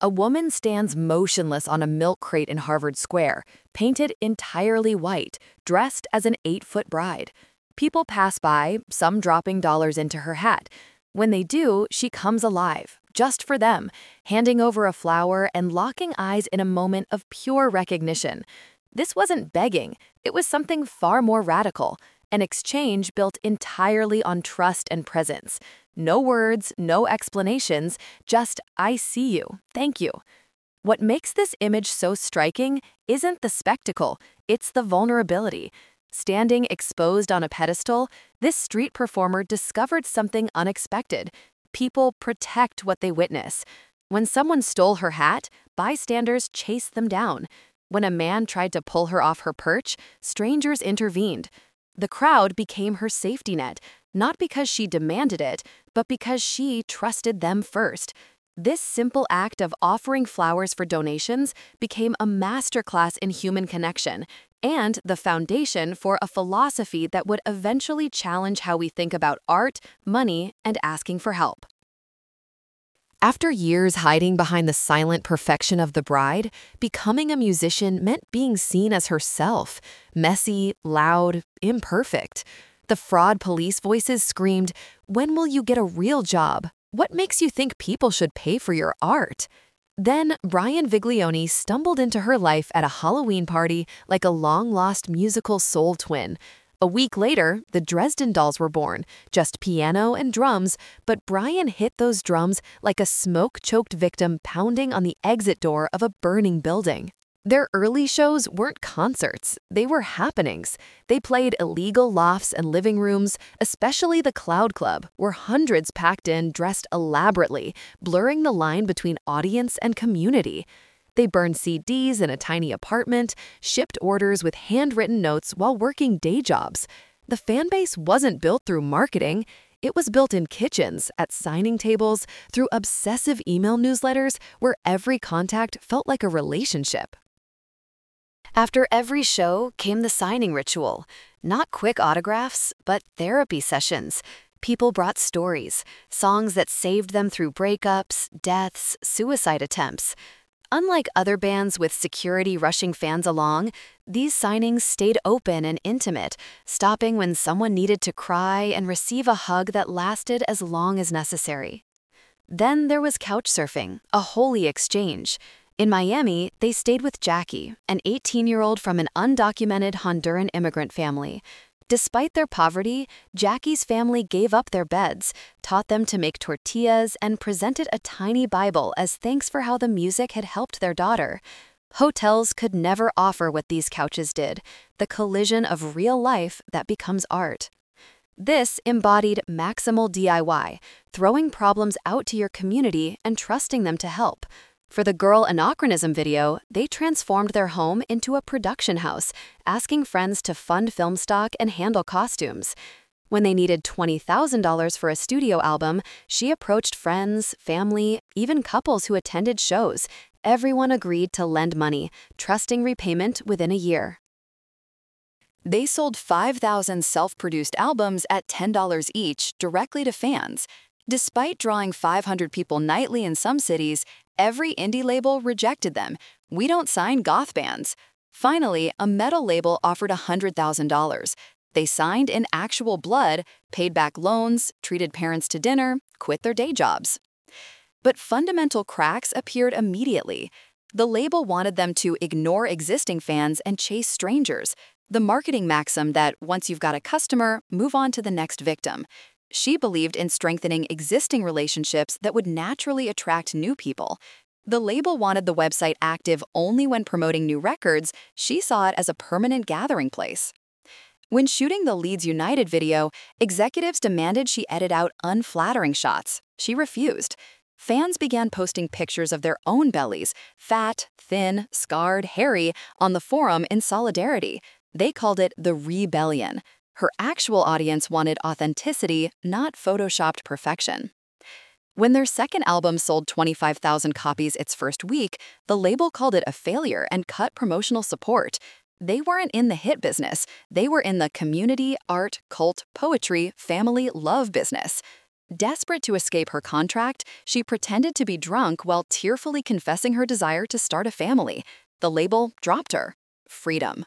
A woman stands motionless on a milk crate in Harvard Square, painted entirely white, dressed as an 8-foot bride. People pass by, some dropping dollars into her hat. When they do, she comes alive, just for them, handing over a flower and locking eyes in a moment of pure recognition. This wasn't begging, it was something far more radical, an exchange built entirely on trust and presence. No words, no explanations, just "I see you, thank you." What makes this image so striking isn't the spectacle, it's the vulnerability. Standing exposed on a pedestal, this street performer discovered something unexpected. People protect what they witness. When someone stole her hat, bystanders chased them down. When a man tried to pull her off her perch, strangers intervened. The crowd became her safety net, not because she demanded it, but because she trusted them first. This simple act of offering flowers for donations became a masterclass in human connection and the foundation for a philosophy that would eventually challenge how we think about art, money, and asking for help. After years hiding behind the silent perfection of the bride, becoming a musician meant being seen as herself, messy, loud, imperfect. The fraud police voices screamed, "When will you get a real job? What makes you think people should pay for your art?" Then Brian Viglione stumbled into her life at a Halloween party like a long-lost musical soul twin. A week later, the Dresden Dolls were born, just piano and drums, but Brian hit those drums like a smoke-choked victim pounding on the exit door of a burning building. Their early shows weren't concerts, they were happenings. They played illegal lofts and living rooms, especially the Cloud Club, where hundreds packed in dressed elaborately, blurring the line between audience and community. They burned CDs in a tiny apartment, shipped orders with handwritten notes while working day jobs. The fan base wasn't built through marketing. It was built in kitchens, at signing tables, through obsessive email newsletters where every contact felt like a relationship. After every show came the signing ritual. Not quick autographs, but therapy sessions. People brought stories, songs that saved them through breakups, deaths, suicide attempts. Unlike other bands with security rushing fans along, these signings stayed open and intimate, stopping when someone needed to cry and receive a hug that lasted as long as necessary. Then there was couchsurfing, a holy exchange. In Miami, they stayed with Jackie, an 18-year-old from an undocumented Honduran immigrant family. Despite their poverty, Jackie's family gave up their beds, taught them to make tortillas, and presented a tiny Bible as thanks for how the music had helped their daughter. Hotels could never offer what these couches did, the collision of real life that becomes art. This embodied maximal DIY, throwing problems out to your community and trusting them to help. For the Girl Anachronism video, they transformed their home into a production house, asking friends to fund film stock and handle costumes. When they needed $20,000 for a studio album, she approached friends, family, even couples who attended shows. Everyone agreed to lend money, trusting repayment within a year. They sold 5,000 self-produced albums at $10 each directly to fans. Despite drawing 500 people nightly in some cities, every indie label rejected them. "We don't sign goth bands." Finally, a metal label offered $100,000. They signed in actual blood, paid back loans, treated parents to dinner, quit their day jobs. But fundamental cracks appeared immediately. The label wanted them to ignore existing fans and chase strangers. The marketing maxim that once you've got a customer, move on to the next victim. She believed in strengthening existing relationships that would naturally attract new people. The label wanted the website active only when promoting new records. She saw it as a permanent gathering place. When shooting the Leeds United video, executives demanded she edit out unflattering shots. She refused. Fans began posting pictures of their own bellies, fat, thin, scarred, hairy, on the forum in solidarity. They called it the rebellion. Her actual audience wanted authenticity, not photoshopped perfection. When their second album sold 25,000 copies its first week, the label called it a failure and cut promotional support. They weren't in the hit business. They were in the community, art, cult, poetry, family, love business. Desperate to escape her contract, she pretended to be drunk while tearfully confessing her desire to start a family. The label dropped her. Freedom.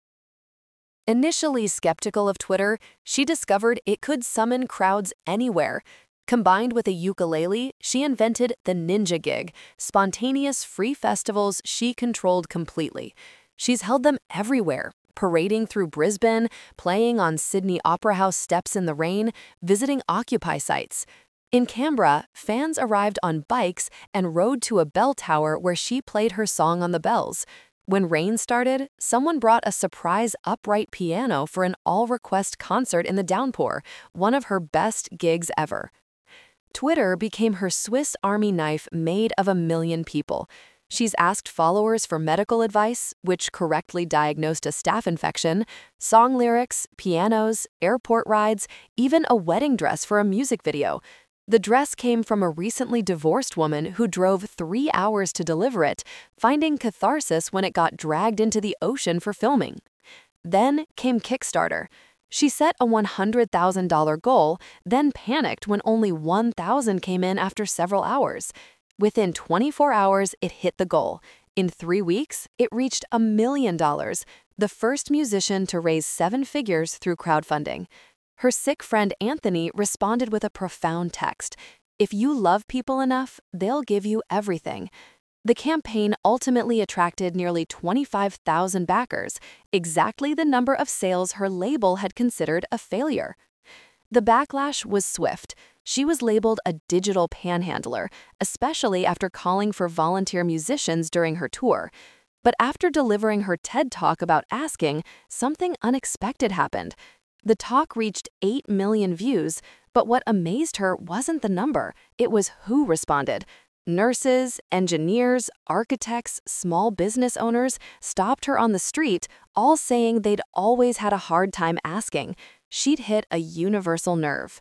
Initially skeptical of Twitter, she discovered it could summon crowds anywhere. Combined with a ukulele, she invented the Ninja Gig, spontaneous free festivals she controlled completely. She's held them everywhere, parading through Brisbane, playing on Sydney Opera House steps in the rain, visiting Occupy sites. In Canberra, fans arrived on bikes and rode to a bell tower where she played her song on the bells. When rain started, someone brought a surprise upright piano for an all-request concert in the downpour, one of her best gigs ever. Twitter became her Swiss Army knife made of 1 million people. She's asked followers for medical advice, which correctly diagnosed a staph infection, song lyrics, pianos, airport rides, even a wedding dress for a music video. The dress came from a recently divorced woman who drove 3 hours to deliver it, finding catharsis when it got dragged into the ocean for filming. Then came Kickstarter. She set a $100,000 goal, then panicked when only $1,000 came in after several hours. Within 24 hours, it hit the goal. In 3 weeks, it reached $1 million, the first musician to raise 7 figures through crowdfunding. Her sick friend Anthony responded with a profound text. "If you love people enough, they'll give you everything." The campaign ultimately attracted nearly 25,000 backers, exactly the number of sales her label had considered a failure. The backlash was swift. She was labeled a digital panhandler, especially after calling for volunteer musicians during her tour. But after delivering her TED Talk about asking, something unexpected happened. The talk reached 8 million views, but what amazed her wasn't the number, it was who responded. Nurses, engineers, architects, small business owners stopped her on the street, all saying they'd always had a hard time asking. She'd hit a universal nerve.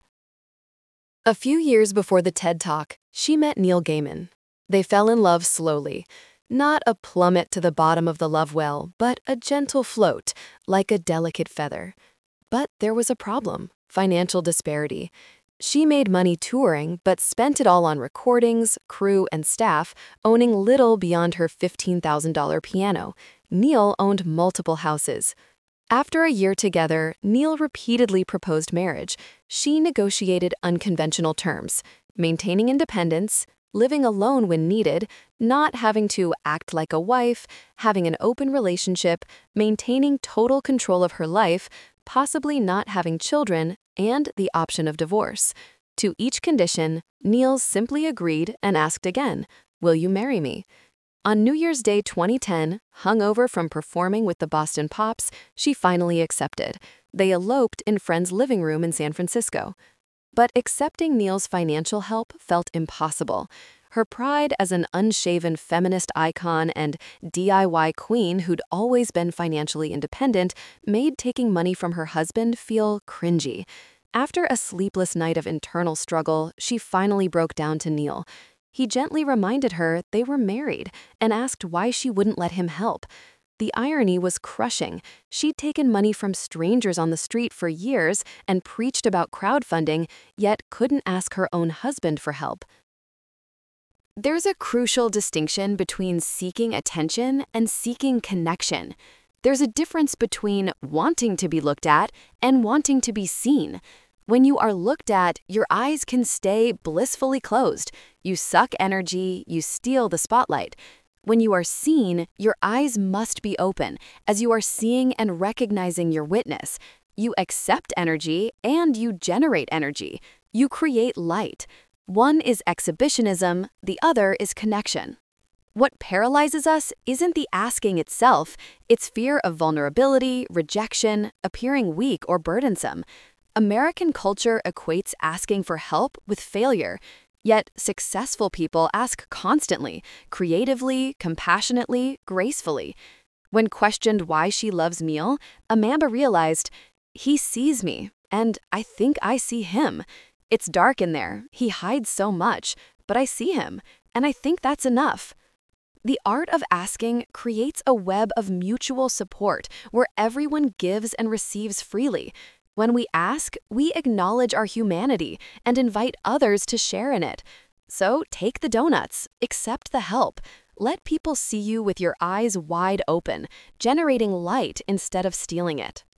A few years before the TED Talk, she met Neil Gaiman. They fell in love slowly. Not a plummet to the bottom of the love well, but a gentle float, like a delicate feather. But there was a problem: financial disparity. She made money touring, but spent it all on recordings, crew, and staff, owning little beyond her $15,000 piano. Neil owned multiple houses. After a year together, Neil repeatedly proposed marriage. She negotiated unconventional terms, maintaining independence, living alone when needed, not having to act like a wife, having an open relationship, maintaining total control of her life, possibly not having children, and the option of divorce. To each condition, Neil simply agreed and asked again, "Will you marry me?" On New Year's Day 2010, hungover from performing with the Boston Pops, she finally accepted. They eloped in friends' living room in San Francisco. But accepting Neil's financial help felt impossible. Her pride as an unshaven feminist icon and DIY queen who'd always been financially independent made taking money from her husband feel cringy. After a sleepless night of internal struggle, she finally broke down to Neil. He gently reminded her they were married and asked why she wouldn't let him help. The irony was crushing. She'd taken money from strangers on the street for years and preached about crowdfunding, yet couldn't ask her own husband for help. There's a crucial distinction between seeking attention and seeking connection. There's a difference between wanting to be looked at and wanting to be seen. When you are looked at, your eyes can stay blissfully closed. You suck energy, you steal the spotlight. When you are seen, your eyes must be open, as you are seeing and recognizing your witness. You accept energy and you generate energy. You create light. One is exhibitionism, the other is connection. What paralyzes us isn't the asking itself, it's fear of vulnerability, rejection, appearing weak or burdensome. American culture equates asking for help with failure, yet successful people ask constantly, creatively, compassionately, gracefully. When questioned why she loves Neil, Amanda realized, "He sees me, and I think I see him. It's dark in there, he hides so much, but I see him, and I think that's enough." The art of asking creates a web of mutual support where everyone gives and receives freely. When we ask, we acknowledge our humanity and invite others to share in it. So take the donuts, accept the help. Let people see you with your eyes wide open, generating light instead of stealing it.